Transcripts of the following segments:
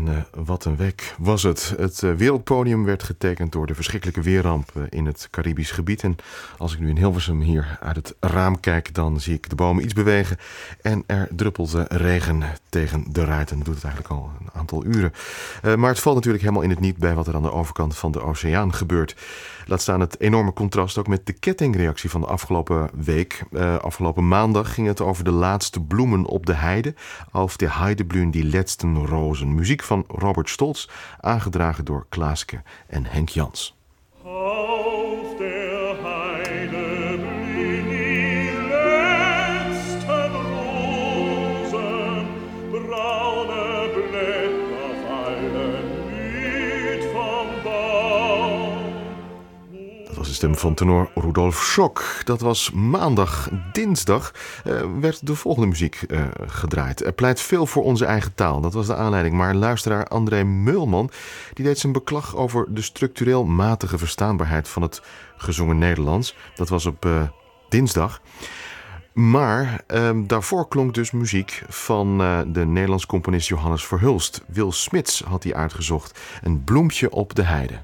En wat een week was het. Het wereldpodium werd getekend door de verschrikkelijke weerramp in het Caribisch gebied. En als ik nu in Hilversum hier uit het raam kijk, dan zie ik de bomen iets bewegen. En er druppelt regen tegen de ruiten. Dat doet het eigenlijk al een aantal uren. Maar het valt natuurlijk helemaal in het niet bij wat er aan de overkant van de oceaan gebeurt. Laat staan het enorme contrast ook met de kettingreactie van de afgelopen week. Afgelopen maandag ging het over de laatste bloemen op de heide. Auf der Heide blühen die letzten Rosen. Muziek van Robert Stolz, aangedragen door Klaaske en Henk Jans. Auf der Heide blühen die letzten Rosen, braune Blätter fallen müd vom Baum. Dat was de stem van tenor Rudolf Schock. Dat was maandag. Dinsdag werd de volgende muziek gedraaid. Er pleit veel voor onze eigen taal. Dat was de aanleiding. Maar luisteraar André Meulman die deed zijn beklag over de structureel matige verstaanbaarheid van het gezongen Nederlands. Dat was op dinsdag. Maar daarvoor klonk dus muziek van de Nederlands componist Johannes Verhulst. Wil Smits had hij uitgezocht. Een bloempje op de heide.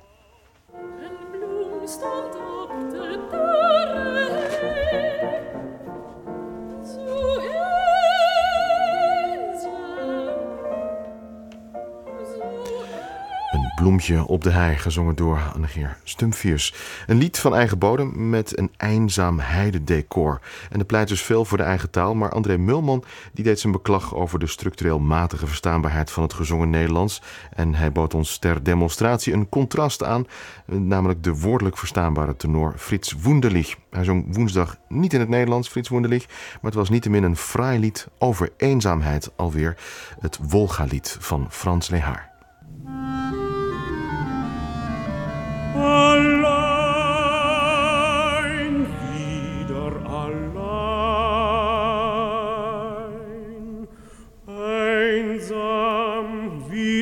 Bloempje op de hei, gezongen door Annegeer Stumfiers. Een lied van eigen bodem met een eenzaam heidedecor. En er pleit dus veel voor de eigen taal, maar André Meulman die deed zijn beklag over de structureel matige verstaanbaarheid van het gezongen Nederlands. En hij bood ons ter demonstratie een contrast aan, namelijk de woordelijk verstaanbare tenor Frits Wunderlich. Hij zong woensdag niet in het Nederlands, Frits Wunderlich, maar het was niettemin een fraai lied over eenzaamheid alweer. Het Wolga-lied van Frans Lehaar. Allein, wieder allein, einsam wie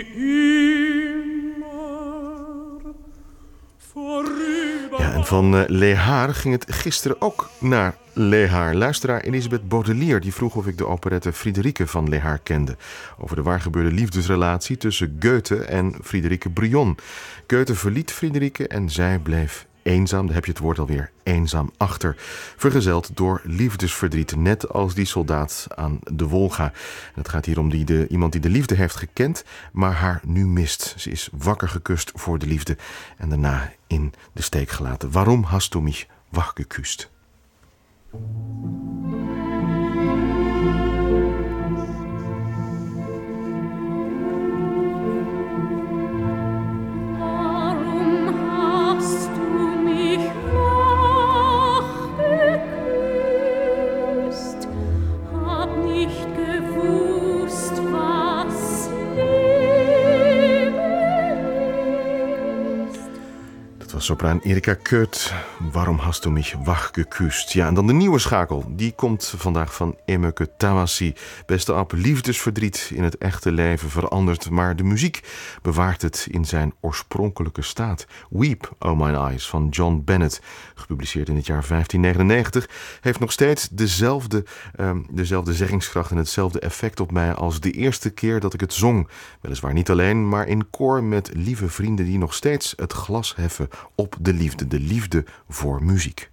immer, vorüber... Ja, en van Lehaar ging het gisteren ook naar Lehaar. Luisteraar Elisabeth Baudelier die vroeg of ik de operette Friederike van Lehaar kende. Over de waargebeurde liefdesrelatie tussen Goethe en Friederike Brion. Goethe verliet Friederike en zij bleef eenzaam, daar heb je het woord alweer, eenzaam achter. Vergezeld door liefdesverdriet, net als die soldaat aan de Wolga. En het gaat hier om iemand die de liefde heeft gekend, maar haar nu mist. Ze is wakker gekust voor de liefde en daarna in de steek gelaten. Waarom hast du mich wach geküsst? Sopraan Erika Keut, waarom hast du mich wach geküsst? Ja, en dan de nieuwe schakel. Die komt vandaag van Emeke Tawassi. Beste Ab, liefdesverdriet in het echte leven verandert, maar de muziek bewaart het in zijn oorspronkelijke staat. Weep, Oh Mine Eyes van John Bennett, gepubliceerd in het jaar 1599, heeft nog steeds dezelfde zeggingskracht en hetzelfde effect op mij als de eerste keer dat ik het zong. Weliswaar niet alleen, maar in koor met lieve vrienden die nog steeds het glas heffen op de liefde voor muziek.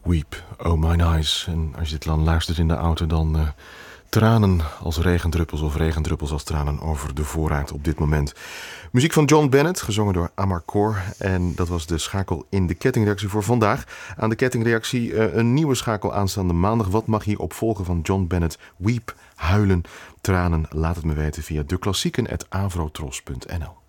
Weep, oh mine eyes. En als je dit dan luistert in de auto, dan tranen als regendruppels of regendruppels als tranen over de voorraad op dit moment. Muziek van John Bennett, gezongen door Amarcord. En dat was de schakel in de kettingreactie voor vandaag. Aan de kettingreactie een nieuwe schakel aanstaande maandag. Wat mag hierop volgen van John Bennett? Weep, huilen, tranen. Laat het me weten via deklassieken@avrotros.nl.